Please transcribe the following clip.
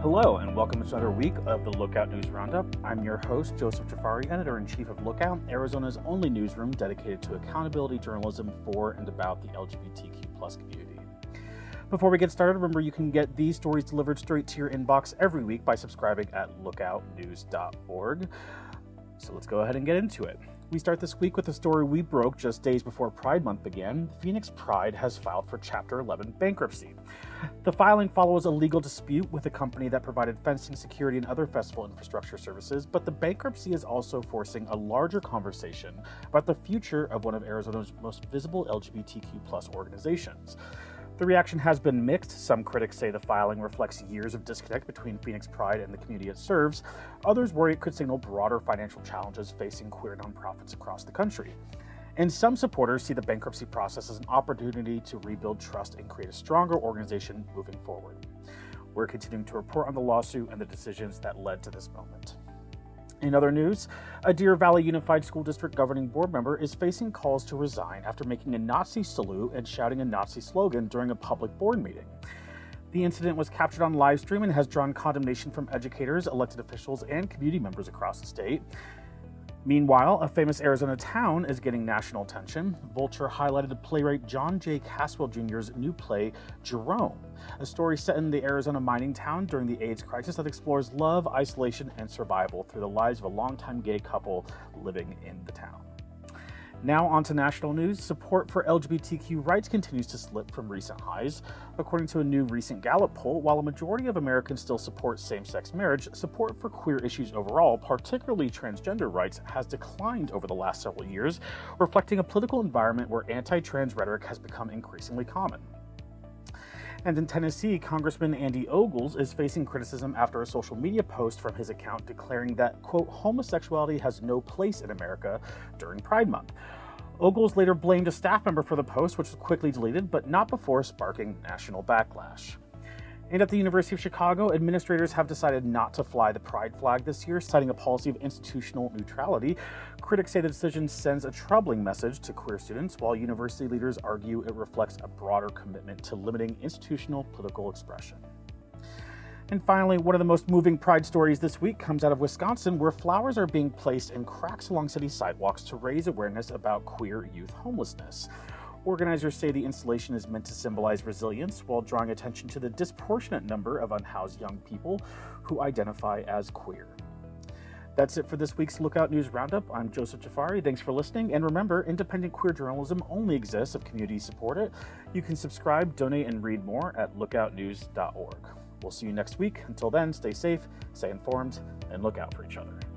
Hello, and welcome to another week of the Lookout News Roundup. I'm your host, Joseph Jafari, Editor-in-Chief of Lookout, Arizona's only newsroom dedicated to accountability journalism for and about the LGBTQ+ community. Before we get started, remember you can get these stories delivered straight to your inbox every week by subscribing at lookoutnews.org. So let's go ahead and get into it. We start this week with a story we broke just days before Pride Month began. Phoenix Pride has filed for Chapter 11 bankruptcy. The filing follows a legal dispute with a company that provided fencing, security, and other festival infrastructure services, but the bankruptcy is also forcing a larger conversation about the future of one of Arizona's most visible LGBTQ+ organizations. The reaction has been mixed. Some critics say the filing reflects years of disconnect between Phoenix Pride and the community it serves. Others worry it could signal broader financial challenges facing queer nonprofits across the country. And some supporters see the bankruptcy process as an opportunity to rebuild trust and create a stronger organization moving forward. We're continuing to report on the lawsuit and the decisions that led to this moment. In other news, a Deer Valley Unified School District governing board member is facing calls to resign after making a Nazi salute and shouting a Nazi slogan during a public board meeting. The incident was captured on live stream and has drawn condemnation from educators, elected officials, and community members across the state. Meanwhile, a famous Arizona town is getting national attention. Vulture highlighted playwright John J. Caswell Jr.'s new play, Jerome, a story set in the Arizona mining town during the AIDS crisis that explores love, isolation, and survival through the lives of a longtime gay couple living in the town. Now on to national news. Support for LGBTQ rights continues to slip from recent highs. According to a new recent Gallup poll, while a majority of Americans still support same-sex marriage, support for queer issues overall, particularly transgender rights, has declined over the last several years, reflecting a political environment where anti-trans rhetoric has become increasingly common. And in Tennessee, Congressman Andy Ogles is facing criticism after a social media post from his account declaring that, quote, homosexuality has no place in America during Pride Month. Ogles later blamed a staff member for the post, which was quickly deleted, but not before sparking national backlash. And at the University of Chicago, administrators have decided not to fly the pride flag this year, citing a policy of institutional neutrality. Critics say the decision sends a troubling message to queer students, while university leaders argue it reflects a broader commitment to limiting institutional political expression. And finally, one of the most moving pride stories this week comes out of Wisconsin, where flowers are being placed in cracks along city sidewalks to raise awareness about queer youth homelessness. Organizers say the installation is meant to symbolize resilience while drawing attention to the disproportionate number of unhoused young people who identify as queer. That's it for this week's Lookout News Roundup. I'm Joseph Jafari. Thanks for listening. And remember, independent queer journalism only exists if communities support it. You can subscribe, donate, and read more at lookoutnews.org. We'll see you next week. Until then, stay safe, stay informed, and look out for each other.